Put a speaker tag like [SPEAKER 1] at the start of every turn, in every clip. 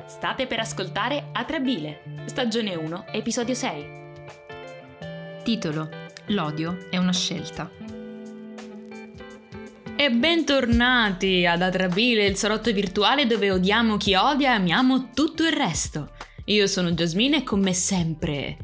[SPEAKER 1] State per ascoltare Atrabile, stagione 1, episodio 6.
[SPEAKER 2] Titolo: L'odio è una scelta.
[SPEAKER 1] E bentornati ad Atrabile, il salotto virtuale dove odiamo chi odia e amiamo tutto il resto. Io sono Jasmine e con me sempre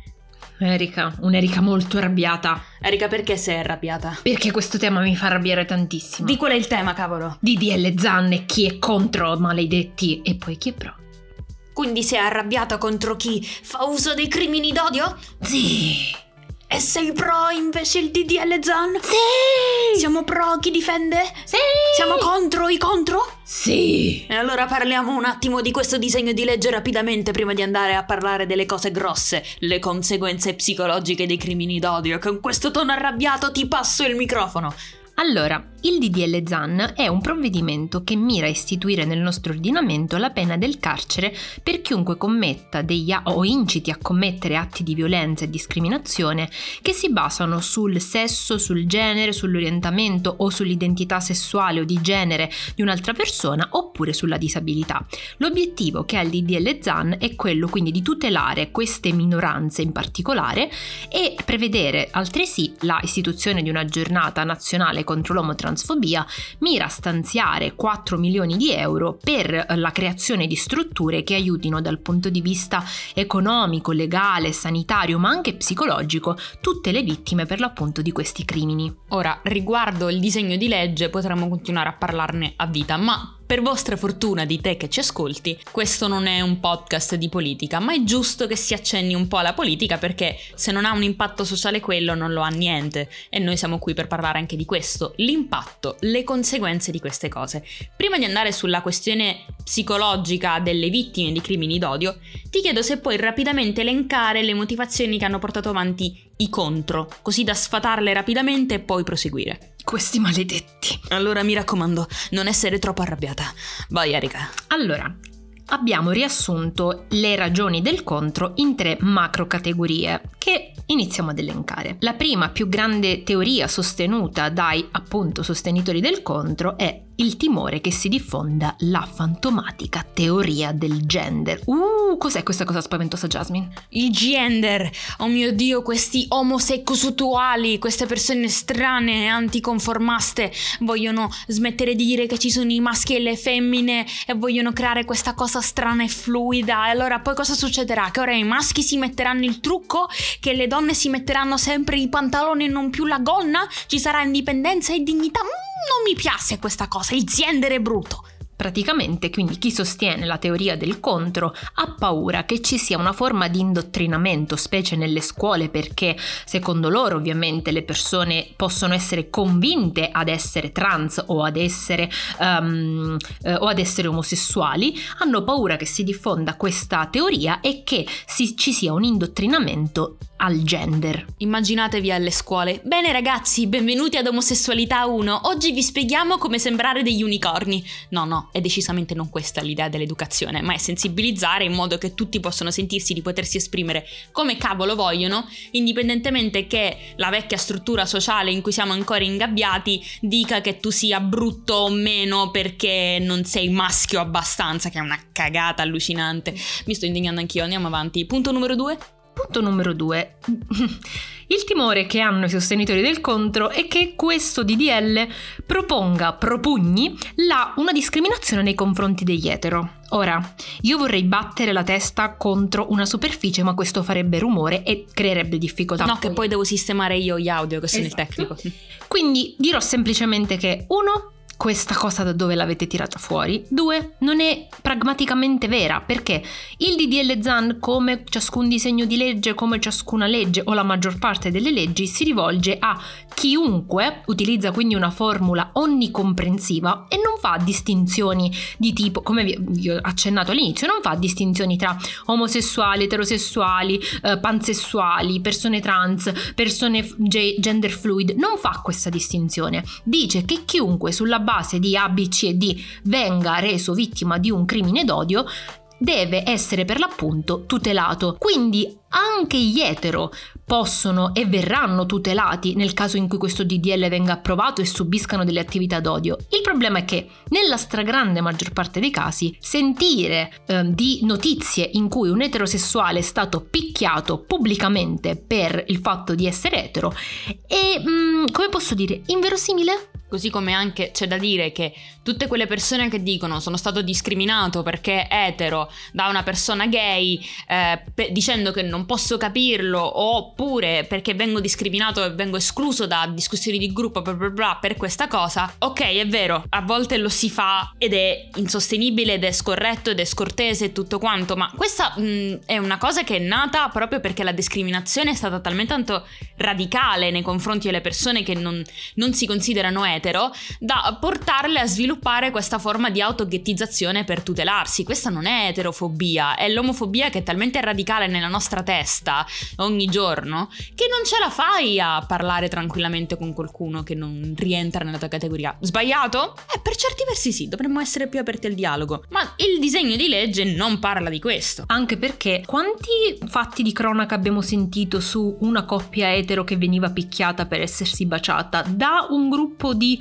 [SPEAKER 2] Un'Erica molto arrabbiata.
[SPEAKER 1] Erika, perché sei arrabbiata?
[SPEAKER 2] Perché questo tema mi fa arrabbiare tantissimo.
[SPEAKER 1] Di qual è il tema, cavolo?
[SPEAKER 2] DDL Zan e chi è contro, maledetti, e poi chi è pro.
[SPEAKER 1] Quindi sei arrabbiata contro chi fa uso dei crimini d'odio?
[SPEAKER 2] Sì.
[SPEAKER 1] E sei pro invece il DDL Zan?
[SPEAKER 2] Sì.
[SPEAKER 1] Siamo pro chi difende?
[SPEAKER 2] Sì.
[SPEAKER 1] Siamo contro i contro?
[SPEAKER 2] Sì.
[SPEAKER 1] E allora parliamo un attimo di questo disegno di legge rapidamente prima di andare a parlare delle cose grosse, le conseguenze psicologiche dei crimini d'odio. Con questo tono arrabbiato ti passo il microfono.
[SPEAKER 2] Allora, il DDL Zan è un provvedimento che mira a istituire nel nostro ordinamento la pena del carcere per chiunque commetta o inciti a commettere atti di violenza e discriminazione che si basano sul sesso, sul genere, sull'orientamento o sull'identità sessuale o di genere di un'altra persona oppure sulla disabilità. L'obiettivo che ha il DDL Zan è quello quindi di tutelare queste minoranze in particolare e prevedere altresì la istituzione di una giornata nazionale contro l'omotransfobia. Mira a stanziare 4 milioni di euro per la creazione di strutture che aiutino dal punto di vista economico, legale, sanitario ma anche psicologico tutte le vittime per l'appunto di questi crimini.
[SPEAKER 1] Ora, riguardo il disegno di legge potremmo continuare a parlarne a vita, ma per vostra fortuna di te che ci ascolti, questo non è un podcast di politica, ma è giusto che si accenni un po' alla politica perché se non ha un impatto sociale quello non lo ha niente e noi siamo qui per parlare anche di questo, l'impatto, le conseguenze di queste cose. Prima di andare sulla questione psicologica delle vittime di crimini d'odio, ti chiedo se puoi rapidamente elencare le motivazioni che hanno portato avanti i contro, così da sfatarle rapidamente e poi proseguire.
[SPEAKER 2] Questi maledetti.
[SPEAKER 1] Allora mi raccomando, non essere troppo arrabbiata. Vai Erika.
[SPEAKER 2] Allora, abbiamo riassunto le ragioni del contro in 3 macro categorie che iniziamo ad elencare. La prima più grande teoria sostenuta dai appunto sostenitori del contro è il timore che si diffonda la fantomatica teoria del gender. Cos'è questa cosa spaventosa, Jasmine?
[SPEAKER 1] Il gender! Oh mio Dio, questi omosessuali, queste persone strane e anticonformaste vogliono smettere di dire che ci sono i maschi e le femmine e vogliono creare questa cosa strana e fluida. E allora poi cosa succederà? Che ora i maschi si metteranno il trucco? Che le donne si metteranno sempre i pantaloni e non più la gonna? Ci sarà indipendenza e dignità? Non mi piace questa cosa, il gender è brutto.
[SPEAKER 2] Praticamente, quindi, chi sostiene la teoria del contro ha paura che ci sia una forma di indottrinamento, specie nelle scuole, perché secondo loro ovviamente le persone possono essere convinte ad essere trans o ad essere omosessuali, hanno paura che si diffonda questa teoria e che ci sia un indottrinamento al gender.
[SPEAKER 1] Immaginatevi alle scuole: bene ragazzi, benvenuti ad Omosessualità 1, oggi vi spieghiamo come sembrare degli unicorni. No, è decisamente non questa l'idea dell'educazione, ma è sensibilizzare in modo che tutti possano sentirsi di potersi esprimere come cavolo vogliono, indipendentemente che la vecchia struttura sociale in cui siamo ancora ingabbiati dica che tu sia brutto o meno perché non sei maschio abbastanza, che è una cagata allucinante. Mi sto indignando anch'io, andiamo avanti. Punto numero 2.
[SPEAKER 2] Punto numero 2. Il timore che hanno i sostenitori del contro è che questo DDL propugni una discriminazione nei confronti degli etero. Ora, io vorrei battere la testa contro una superficie, ma questo farebbe rumore e creerebbe difficoltà.
[SPEAKER 1] No, che poi devo sistemare io gli audio, che sono il tecnico.
[SPEAKER 2] Quindi dirò semplicemente che 1. Questa cosa da dove l'avete tirata fuori? 2. Non è pragmaticamente vera, perché il DDL Zan, come ciascun disegno di legge, come ciascuna legge o la maggior parte delle leggi, si rivolge a chiunque, utilizza quindi una formula onnicomprensiva e non fa distinzioni di tipo, come vi ho accennato all'inizio, non fa distinzioni tra omosessuali, eterosessuali, pansessuali, persone trans, persone gender fluid, non fa questa distinzione. Dice che chiunque sulla base di A, B, C e D venga reso vittima di un crimine d'odio deve essere per l'appunto tutelato. Quindi anche gli etero possono e verranno tutelati nel caso in cui questo DDL venga approvato e subiscano delle attività d'odio. Il problema è che nella stragrande maggior parte dei casi sentire di notizie in cui un eterosessuale è stato picchiato pubblicamente per il fatto di essere etero è, come posso dire, inverosimile.
[SPEAKER 1] Così come anche c'è da dire che tutte quelle persone che dicono sono stato discriminato perché etero da una persona gay, dicendo che non posso capirlo, oppure perché vengo discriminato e vengo escluso da discussioni di gruppo bla bla bla per questa cosa, ok, è vero, a volte lo si fa ed è insostenibile ed è scorretto ed è scortese e tutto quanto, ma questa è una cosa che è nata proprio perché la discriminazione è stata talmente tanto radicale nei confronti delle persone che non si considerano etero, da portarle a sviluppare questa forma di autoghettizzazione per tutelarsi. Questa non è eterofobia, è l'omofobia che è talmente radicale nella nostra testa ogni giorno che non ce la fai a parlare tranquillamente con qualcuno che non rientra nella tua categoria. Sbagliato? Per certi versi sì, dovremmo essere più aperti al dialogo, ma il disegno di legge non parla di questo.
[SPEAKER 2] Anche perché quanti fatti di cronaca abbiamo sentito su una coppia etero che veniva picchiata per essersi baciata da un gruppo di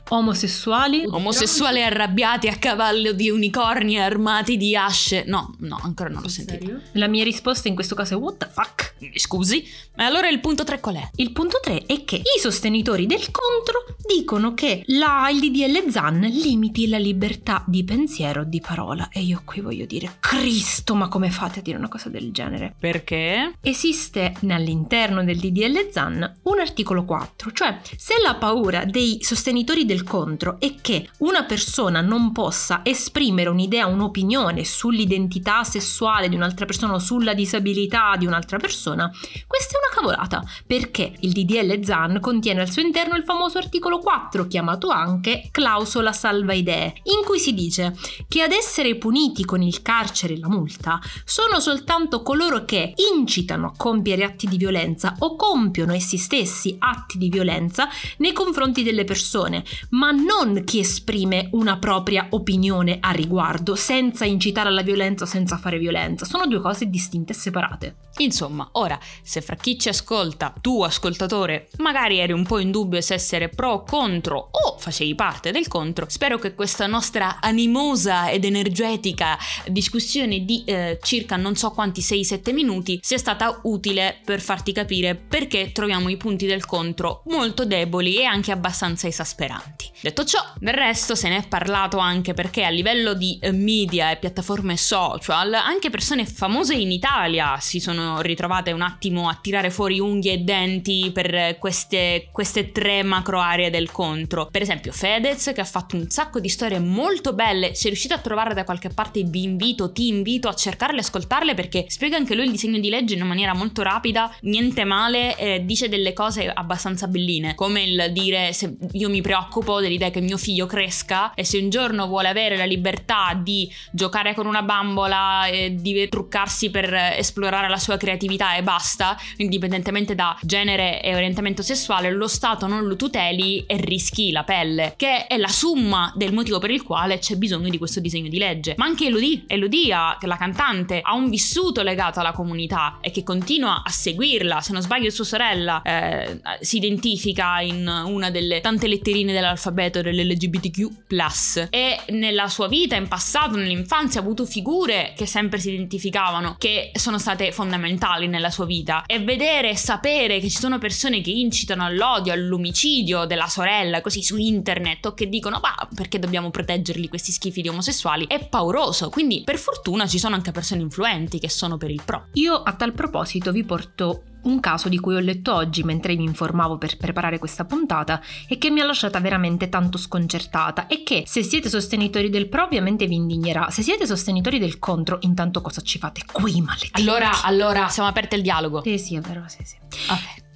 [SPEAKER 2] omosessuali arrabbiati a cavallo di unicorni armati di asce. No, ancora non l'ho sentito. Serio? La mia risposta in questo caso è what the fuck?
[SPEAKER 1] Scusi? Ma allora il punto 3 qual è?
[SPEAKER 2] Il punto 3 è che i sostenitori del contro dicono che il DDL Zan limiti la libertà di pensiero, di parola, e io qui voglio dire, Cristo, ma come fate a dire una cosa del genere?
[SPEAKER 1] Perché?
[SPEAKER 2] Esiste all'interno del DDL Zan un articolo 4, cioè se la paura dei sostenitori del contro è che una persona non possa esprimere un'idea, un'opinione sull'identità sessuale di un'altra persona o sulla disabilità di un'altra persona, questa è una cavolata, perché il DDL Zan contiene al suo interno il famoso articolo 4, chiamato anche clausola salva idee, in cui si dice che ad essere puniti con il carcere e la multa sono soltanto coloro che incitano a compiere atti di violenza o compiono essi stessi atti di violenza nei confronti delle persone, ma non chi esprime una propria opinione a riguardo senza incitare alla violenza o senza fare violenza. Sono due cose distinte e separate.
[SPEAKER 1] Insomma, ora, se fra chi ci ascolta, tu ascoltatore, magari eri un po' in dubbio se essere pro o contro o facevi parte del contro, spero che questa nostra animosa ed energetica discussione di circa non so quanti 6-7 minuti sia stata utile per farti capire perché troviamo i punti del contro molto deboli e anche abbastanza esasperanti. Detto ciò, del resto se ne è parlato anche perché a livello di media e piattaforme social, anche persone famose in Italia si sono ritrovate un attimo a tirare fuori unghie e denti per queste 3 macro aree del contro. Per esempio Fedez, che ha fatto un sacco di storie molto belle, se riuscite a trovarle da qualche parte ti invito a cercarle e ascoltarle, perché spiega anche lui il disegno di legge in una maniera molto rapida, niente male, dice delle cose abbastanza belline, come il dire: se io mi preoccupo dell'idea che mio figlio cresca e se un giorno vuole avere la libertà di giocare con una bambola e di truccarsi per esplorare la sua creatività e basta, indipendentemente da genere e orientamento sessuale, lo Stato non lo tuteli e rischi la pelle, che è la summa del motivo per il quale c'è bisogno di questo disegno di legge. Ma anche Elodie, la cantante, ha un vissuto legato alla comunità e che continua a seguirla. Se non sbaglio sua sorella si identifica in una delle tante letterine dell'alfabeto dell'LGBTQ+, e nella sua vita, in passato, nell'infanzia, ha avuto figure che sempre si identificavano, che sono state fondamentali nella sua vita. E vedere e sapere che ci sono persone che incitano all'odio, all'omicidio della sorella così su internet, o che dicono ma perché dobbiamo proteggerli questi schifi di omosessuali, è pauroso. Quindi per fortuna ci sono anche persone influenti che sono per il pro.
[SPEAKER 2] Io a tal proposito vi porto un caso di cui ho letto oggi mentre mi informavo per preparare questa puntata e che mi ha lasciata veramente tanto sconcertata, e che, se siete sostenitori del pro, ovviamente vi indignerà. Se siete sostenitori del contro, intanto cosa ci fate qui, maledetti?
[SPEAKER 1] Allora siamo aperti al dialogo.
[SPEAKER 2] Sì, è vero, sì.
[SPEAKER 1] Ok.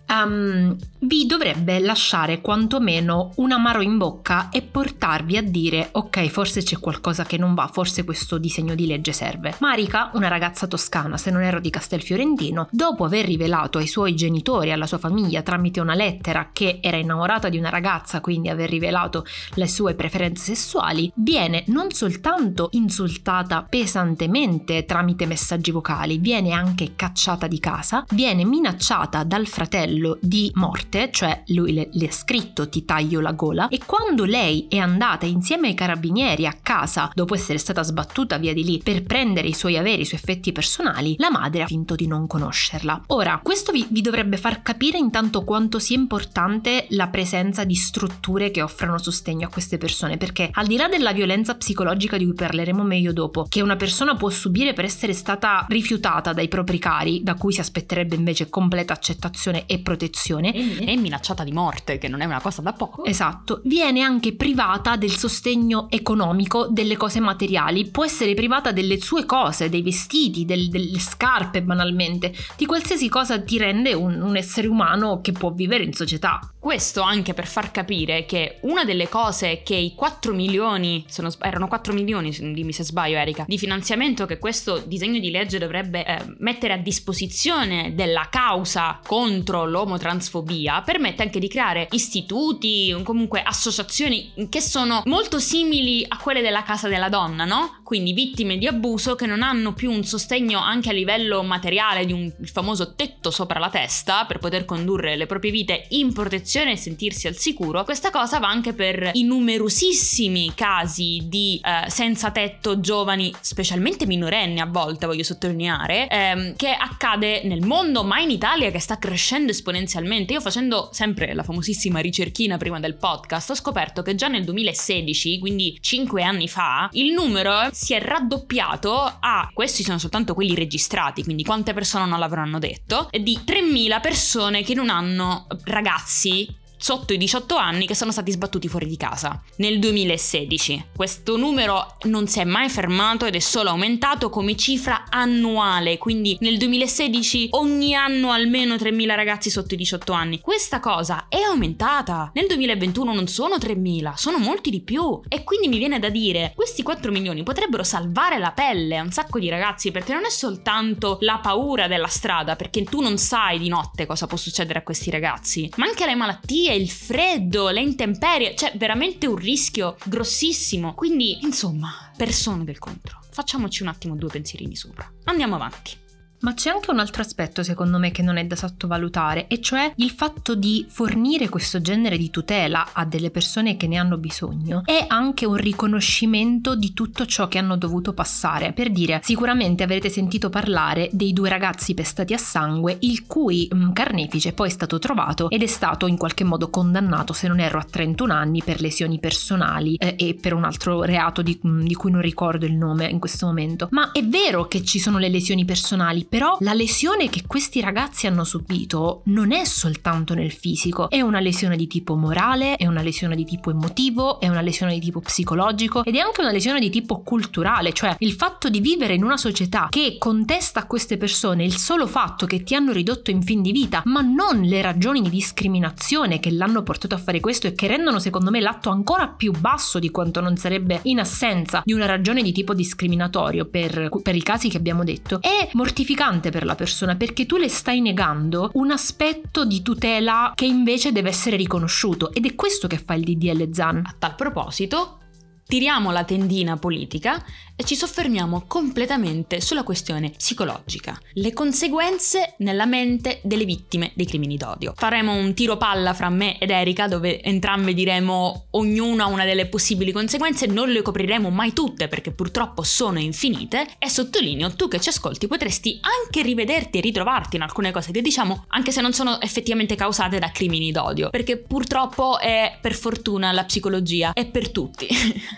[SPEAKER 2] vi dovrebbe lasciare quantomeno un amaro in bocca e portarvi a dire: ok, forse c'è qualcosa che non va, forse questo disegno di legge serve. Marica, una ragazza toscana, se non erro di Castelfiorentino, dopo aver rivelato ai suoi genitori, alla sua famiglia, tramite una lettera che era innamorata di una ragazza, quindi aver rivelato le sue preferenze sessuali, viene non soltanto insultata pesantemente tramite messaggi vocali, viene anche cacciata di casa, viene minacciata dal fratello di morte, cioè lui le ha scritto ti taglio la gola, e quando lei è andata insieme ai carabinieri a casa dopo essere stata sbattuta via di lì per prendere i suoi averi, i suoi effetti personali, la madre ha finto di non conoscerla. Ora, questo vi dovrebbe far capire intanto quanto sia importante la presenza di strutture che offrano sostegno a queste persone, perché al di là della violenza psicologica di cui parleremo meglio dopo, che una persona può subire per essere stata rifiutata dai propri cari, da cui si aspetterebbe invece completa accettazione e protezione,
[SPEAKER 1] e minacciata di morte, che non è una cosa da poco.
[SPEAKER 2] Esatto, viene anche privata del sostegno economico, delle cose materiali, può essere privata delle sue cose, dei vestiti, delle scarpe banalmente, di qualsiasi cosa ti rende un essere umano che può vivere in società.
[SPEAKER 1] Questo anche per far capire che una delle cose che i 4 milioni, erano 4 milioni, dimmi se sbaglio Erika, di finanziamento che questo disegno di legge dovrebbe mettere a disposizione della causa contro l'omotransfobia, permette anche di creare istituti, comunque associazioni che sono molto simili a quelle della Casa della Donna, no? Quindi vittime di abuso che non hanno più un sostegno anche a livello materiale di il famoso tetto sopra la testa per poter condurre le proprie vite in protezione e sentirsi al sicuro. Questa cosa va anche per i numerosissimi casi di senza tetto giovani, specialmente minorenni a volte, voglio sottolineare, che accade nel mondo, ma in Italia che sta crescendo esponenzialmente. Io, facendo sempre la famosissima ricerchina prima del podcast, ho scoperto che già nel 2016, quindi 5 anni fa, il numero si è raddoppiato questi sono soltanto quelli registrati, quindi quante persone non l'avranno detto, di 3.000 persone che non hanno ragazzi sotto i 18 anni che sono stati sbattuti fuori di casa nel 2016. Questo numero non si è mai fermato ed è solo aumentato come cifra annuale, quindi nel 2016 ogni anno almeno 3.000 ragazzi sotto i 18 anni. Questa cosa è aumentata. Nel 2021 non sono 3.000, sono molti di più, e quindi mi viene da dire questi 4 milioni potrebbero salvare la pelle a un sacco di ragazzi, perché non è soltanto la paura della strada, perché tu non sai di notte cosa può succedere a questi ragazzi, ma anche le malattie, il freddo, le intemperie, c'è veramente un rischio grossissimo. Quindi, insomma, persone del contro, facciamoci un attimo 2 pensierini sopra. Andiamo avanti.
[SPEAKER 2] Ma c'è anche un altro aspetto secondo me che non è da sottovalutare, e cioè il fatto di fornire questo genere di tutela a delle persone che ne hanno bisogno è anche un riconoscimento di tutto ciò che hanno dovuto passare. Per dire, sicuramente avrete sentito parlare dei 2 ragazzi pestati a sangue, il cui carnefice poi è stato trovato ed è stato in qualche modo condannato, se non erro, a 31 anni per lesioni personali e per un altro reato di cui non ricordo il nome in questo momento. Ma è vero che ci sono le lesioni personali, però la lesione che questi ragazzi hanno subito non è soltanto nel fisico, è una lesione di tipo morale, è una lesione di tipo emotivo, è una lesione di tipo psicologico ed è anche una lesione di tipo culturale, cioè il fatto di vivere in una società che contesta a queste persone il solo fatto che ti hanno ridotto in fin di vita, ma non le ragioni di discriminazione che l'hanno portato a fare questo e che rendono secondo me l'atto ancora più basso di quanto non sarebbe in assenza di una ragione di tipo discriminatorio per i casi che abbiamo detto, è mortificante per la persona, perché tu le stai negando un aspetto di tutela che invece deve essere riconosciuto, ed è questo che fa il DDL Zan.
[SPEAKER 1] A tal proposito, tiriamo la tendina politica e ci soffermiamo completamente sulla questione psicologica, le conseguenze nella mente delle vittime dei crimini d'odio. Faremo un tiro palla fra me ed Erika, dove entrambe diremo ognuna una delle possibili conseguenze, non le copriremo mai tutte perché purtroppo sono infinite, e sottolineo, tu che ci ascolti potresti anche rivederti e ritrovarti in alcune cose che diciamo, anche se non sono effettivamente causate da crimini d'odio, perché purtroppo per fortuna la psicologia è per tutti.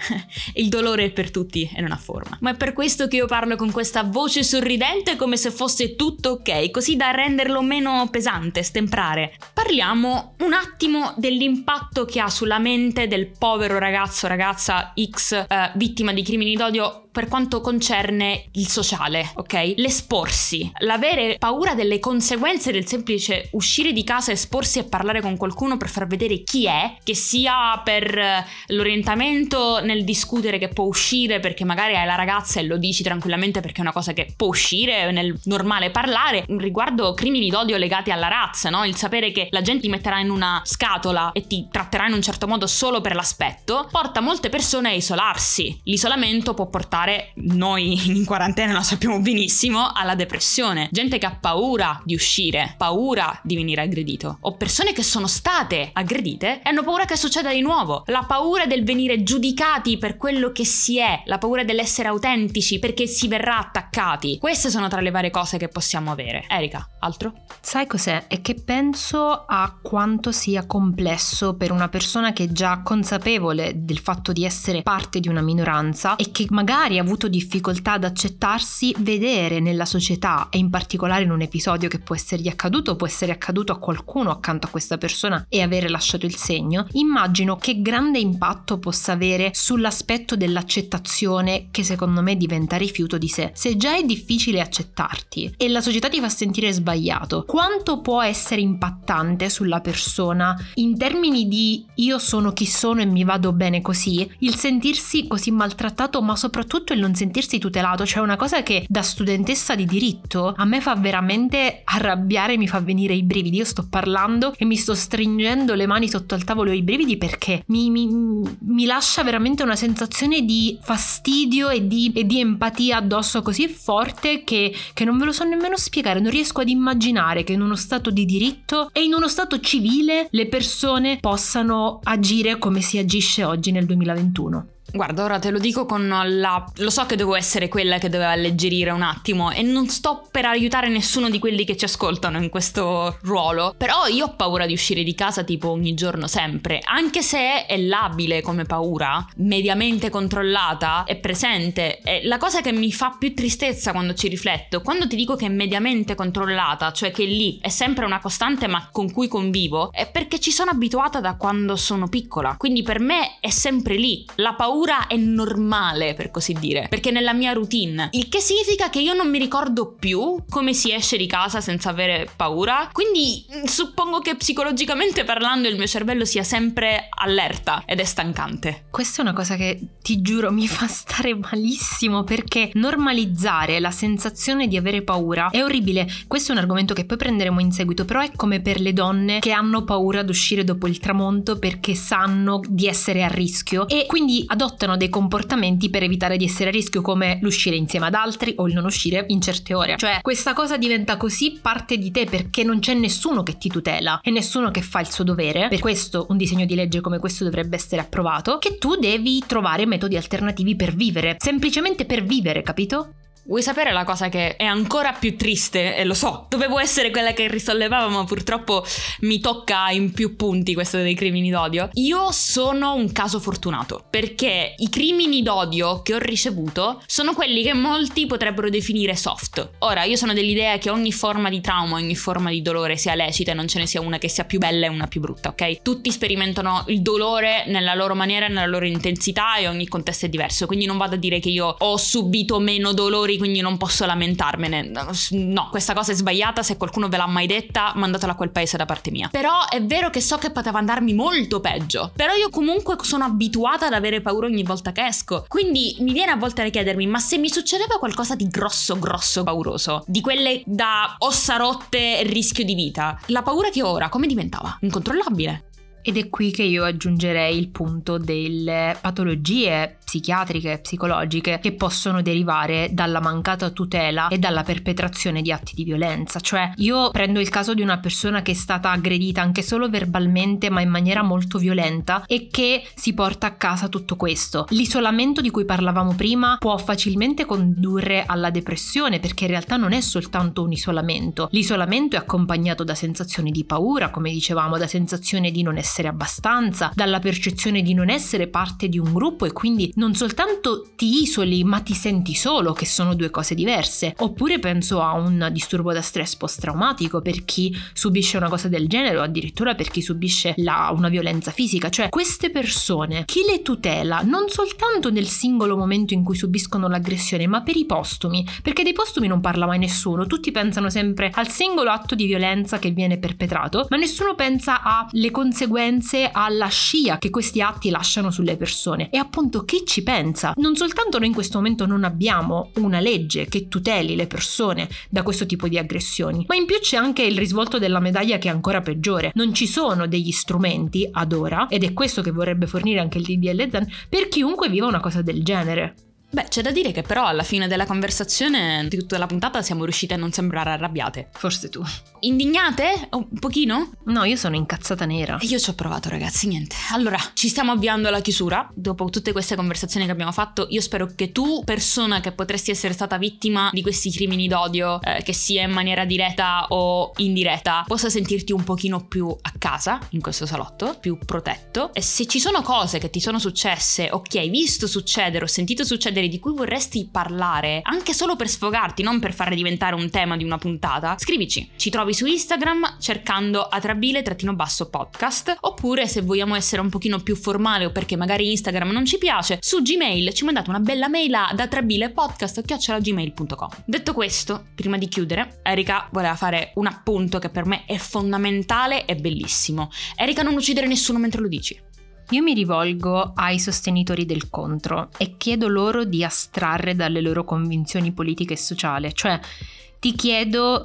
[SPEAKER 1] Il dolore è per tutti e non ha forma. Ma è per questo che io parlo con questa voce sorridente, come se fosse tutto ok, così da renderlo meno pesante, stemprare. Parliamo un attimo dell'impatto che ha sulla mente del povero ragazzo, ragazza X, vittima di crimini d'odio, per quanto concerne il sociale, ok? L'esporsi, l'avere paura delle conseguenze del semplice uscire di casa, esporsi e parlare con qualcuno per far vedere chi è, che sia per l'orientamento, nel discutere che può uscire perché magari hai la ragazza e lo dici tranquillamente perché è una cosa che può uscire nel normale parlare, riguardo crimini d'odio legati alla razza, no? Il sapere che la gente ti metterà in una scatola e ti tratterà in un certo modo solo per l'aspetto, porta molte persone a isolarsi. L'isolamento può portare, noi in quarantena lo sappiamo benissimo, alla depressione. Gente che ha paura di uscire, paura di venire aggredito, o persone che sono state aggredite e hanno paura che succeda di nuovo. La paura del venire giudicati per quello che si è, la paura dell'essere autentici perché si verrà attaccati. Queste sono tra le varie cose che possiamo avere. Erika, altro?
[SPEAKER 2] Sai cos'è? È che penso a quanto sia complesso per una persona che è già consapevole del fatto di essere parte di una minoranza e che magari ha avuto difficoltà ad accettarsi, vedere nella società, e in particolare in un episodio che può essergli accaduto, può essere accaduto a qualcuno accanto a questa persona e avere lasciato il segno. Immagino che grande impatto possa avere sull'aspetto dell'accettazione, che secondo me diventa rifiuto di sé. Se già è difficile accettarti e la società ti fa sentire sbagliato, quanto può essere impattante sulla persona in termini di io sono chi sono e mi vado bene così, il sentirsi così maltrattato, ma soprattutto il non sentirsi tutelato. Cioè, una cosa che da studentessa di diritto a me fa veramente arrabbiare, mi fa venire i brividi. Io sto parlando e mi sto stringendo le mani sotto al tavolo, i brividi, perché mi lascia veramente una sensazione di fastidio e di empatia addosso così forte che non ve lo so nemmeno spiegare. Non riesco ad immaginare che in uno stato di diritto e in uno stato civile le persone possano agire come si agisce oggi nel 2021.
[SPEAKER 1] Guarda, ora te lo dico con lo so che devo essere quella che doveva alleggerire un attimo e non sto per aiutare nessuno di quelli che ci ascoltano in questo ruolo, però io ho paura di uscire di casa tipo ogni giorno, sempre, anche se è labile come paura, mediamente controllata, è presente. E la cosa che mi fa più tristezza quando ci rifletto, quando ti dico che è mediamente controllata, cioè che lì è sempre una costante ma con cui convivo, è perché ci sono abituata da quando sono piccola, quindi per me è sempre lì. La paura è normale, per così dire, perché nella mia routine, il che significa che io non mi ricordo più come si esce di casa senza avere paura, quindi suppongo che psicologicamente parlando il mio cervello sia sempre allerta ed è stancante.
[SPEAKER 2] Questa è una cosa che ti giuro mi fa stare malissimo, perché normalizzare la sensazione di avere paura è orribile. Questo è un argomento che poi prenderemo in seguito, però è come per le donne che hanno paura ad uscire dopo il tramonto perché sanno di essere a rischio e quindi adottano dei comportamenti per evitare di essere a rischio, come l'uscire insieme ad altri o il non uscire in certe ore. Cioè, questa cosa diventa così parte di te perché non c'è nessuno che ti tutela e nessuno che fa il suo dovere. Per questo un disegno di legge come questo dovrebbe essere approvato, che tu devi trovare metodi alternativi per vivere, semplicemente per vivere, capito?
[SPEAKER 1] Vuoi sapere la cosa che è ancora più triste? E lo so, dovevo essere quella che risollevava, ma purtroppo mi tocca in più punti questo dei crimini d'odio. Io sono un caso fortunato, perché i crimini d'odio che ho ricevuto sono quelli che molti potrebbero definire soft. Ora, io sono dell'idea che ogni forma di trauma, ogni forma di dolore sia lecita e non ce ne sia una che sia più bella e una più brutta, ok? Tutti sperimentano il dolore nella loro maniera e nella loro intensità e ogni contesto è diverso, quindi non vado a dire che io ho subito meno dolori quindi non posso lamentarmene. No, questa cosa è sbagliata. Se qualcuno ve l'ha mai detta, mandatela a quel paese da parte mia. Però è vero che so che poteva andarmi molto peggio, però io comunque sono abituata ad avere paura ogni volta che esco, quindi mi viene a volte a chiedermi: ma se mi succedeva qualcosa di grosso pauroso, di quelle da ossa rotte e rischio di vita, la paura che ho ora come diventava? Incontrollabile.
[SPEAKER 2] Ed è qui che io aggiungerei il punto delle patologie psichiatriche, psicologiche che possono derivare dalla mancata tutela e dalla perpetrazione di atti di violenza. Cioè, io prendo il caso di una persona che è stata aggredita anche solo verbalmente, ma in maniera molto violenta, e che si porta a casa tutto questo. L'isolamento di cui parlavamo prima può facilmente condurre alla depressione, perché in realtà non è soltanto un isolamento. L'isolamento è accompagnato da sensazioni di paura, come dicevamo, da sensazione di non essere essere abbastanza, dalla percezione di non essere parte di un gruppo e quindi non soltanto ti isoli ma ti senti solo, che sono due cose diverse. Oppure penso a un disturbo da stress post-traumatico per chi subisce una cosa del genere, o addirittura per chi subisce una violenza fisica. Cioè, queste persone chi le tutela? Non soltanto nel singolo momento in cui subiscono l'aggressione, ma per i postumi, perché dei postumi non parla mai nessuno. Tutti pensano sempre al singolo atto di violenza che viene perpetrato, ma nessuno pensa alle conseguenze, alla scia che questi atti lasciano sulle persone. E appunto, chi ci pensa? Non soltanto noi in questo momento non abbiamo una legge che tuteli le persone da questo tipo di aggressioni, ma in più c'è anche il risvolto della medaglia che è ancora peggiore. Non ci sono degli strumenti ad ora, ed è questo che vorrebbe fornire anche il DDL Zan, per chiunque viva una cosa del genere.
[SPEAKER 1] Beh, c'è da dire che però alla fine della conversazione di tutta la puntata siamo riuscite a non sembrare arrabbiate.
[SPEAKER 2] Forse tu.
[SPEAKER 1] Indignate? Un pochino?
[SPEAKER 2] No, io sono incazzata nera.
[SPEAKER 1] Io ci ho provato, ragazzi, niente. Allora, ci stiamo avviando alla chiusura. Dopo tutte queste conversazioni che abbiamo fatto, io spero che tu, persona che potresti essere stata vittima di questi crimini d'odio, che sia in maniera diretta o indiretta, possa sentirti un pochino più a casa in questo salotto, più protetto. E se ci sono cose che ti sono successe o che hai visto succedere o sentito succedere di cui vorresti parlare, anche solo per sfogarti, non per farle diventare un tema di una puntata, scrivici. Ci trovi su Instagram cercando atrabile_podcast, oppure se vogliamo essere un pochino più formale o perché magari Instagram non ci piace, su Gmail ci mandate una bella mail ad atrabilepodcast@gmail.com. Detto questo, prima di chiudere, Erika voleva fare un appunto che per me è fondamentale e bellissimo. Erika, non uccidere nessuno mentre lo dici.
[SPEAKER 2] Io mi rivolgo ai sostenitori del contro e chiedo loro di astrarre dalle loro convinzioni politiche e sociali. Cioè, ti chiedo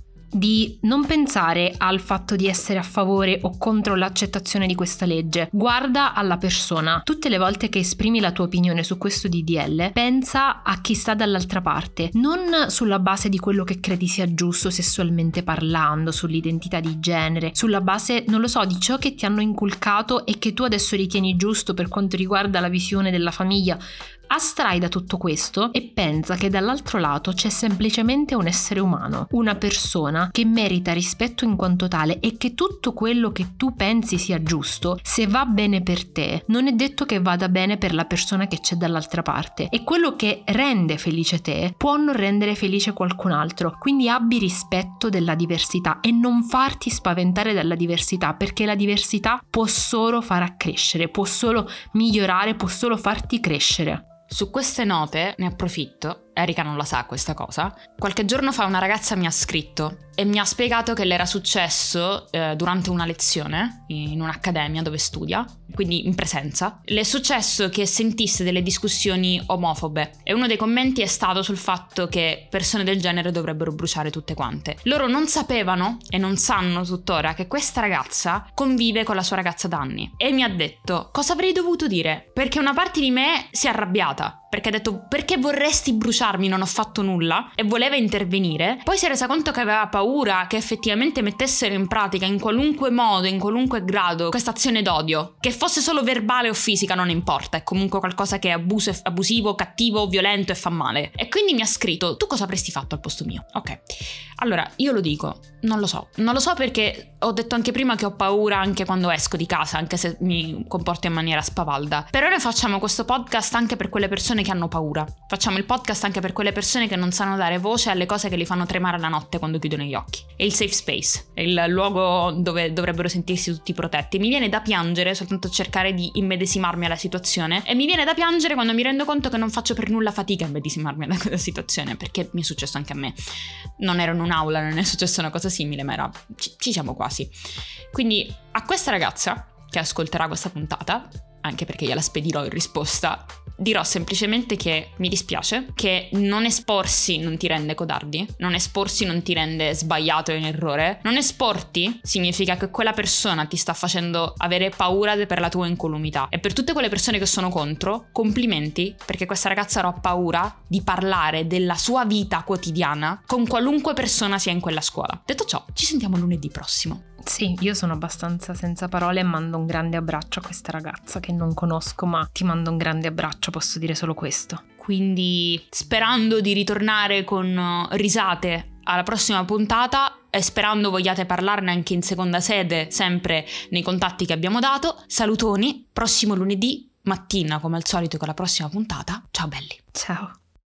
[SPEAKER 2] di non pensare al fatto di essere a favore o contro l'accettazione di questa legge. Guarda alla persona. Tutte le volte che esprimi la tua opinione su questo DDL, pensa a chi sta dall'altra parte, non sulla base di quello che credi sia giusto sessualmente parlando, sull'identità di genere, sulla base, non lo so, di ciò che ti hanno inculcato e che tu adesso ritieni giusto per quanto riguarda la visione della famiglia. Astrai da tutto questo e pensa che dall'altro lato c'è semplicemente un essere umano, una persona che merita rispetto in quanto tale, e che tutto quello che tu pensi sia giusto, se va bene per te, non è detto che vada bene per la persona che c'è dall'altra parte, e quello che rende felice te può non rendere felice qualcun altro. Quindi abbi rispetto della diversità e non farti spaventare dalla diversità, perché la diversità può solo far accrescere, può solo migliorare, può solo farti crescere.
[SPEAKER 1] Su queste note ne approfitto, Erika non la sa questa cosa. Qualche giorno fa una ragazza mi ha scritto e mi ha spiegato che le era successo durante una lezione in un'accademia dove studia, quindi in presenza. Le è successo che sentisse delle discussioni omofobe e uno dei commenti è stato sul fatto che persone del genere dovrebbero bruciare tutte quante. Loro non sapevano e non sanno tuttora che questa ragazza convive con la sua ragazza da anni, e mi ha detto: cosa avrei dovuto dire? Perché una parte di me si è arrabbiata, perché ha detto: perché vorresti bruciarmi, non ho fatto nulla, e voleva intervenire. Poi si è resa conto che aveva paura che effettivamente mettessero in pratica in qualunque modo, in qualunque grado, questa azione d'odio, che fosse solo verbale o fisica non importa, è comunque qualcosa che è abusivo, cattivo, violento e fa male. E quindi mi ha scritto: tu cosa avresti fatto al posto mio? Ok, allora io lo dico, non lo so perché ho detto anche prima che ho paura anche quando esco di casa, anche se mi comporto in maniera spavalda. Però noi facciamo questo podcast anche per quelle persone che hanno paura, facciamo il podcast anche per quelle persone che non sanno dare voce alle cose che li fanno tremare la notte quando chiudono gli occhi. È il safe space, è il luogo dove dovrebbero sentirsi tutti protetti. Mi viene da piangere soltanto cercare di immedesimarmi alla situazione, e mi viene da piangere quando mi rendo conto che non faccio per nulla fatica a immedesimarmi alla quella situazione, perché mi è successo anche a me. Non ero in un'aula, non è successa una cosa simile, ma ci siamo quasi. Quindi a questa ragazza che ascolterà questa puntata, anche perché gliela spedirò in risposta, dirò semplicemente che mi dispiace, che non esporsi non ti rende codardi, non esporsi non ti rende sbagliato e in errore, non esporti significa che quella persona ti sta facendo avere paura per la tua incolumità. E per tutte quelle persone che sono contro, complimenti, perché questa ragazza avrà paura di parlare della sua vita quotidiana con qualunque persona sia in quella scuola. Detto ciò, ci sentiamo lunedì prossimo.
[SPEAKER 2] Sì, io sono abbastanza senza parole e mando un grande abbraccio a questa ragazza che non conosco, ma ti mando un grande abbraccio, posso dire solo questo.
[SPEAKER 1] Quindi, sperando di ritornare con risate alla prossima puntata, sperando vogliate parlarne anche in seconda sede, sempre nei contatti che abbiamo dato. Salutoni, prossimo lunedì mattina come al solito con la prossima puntata. Ciao belli.
[SPEAKER 2] Ciao.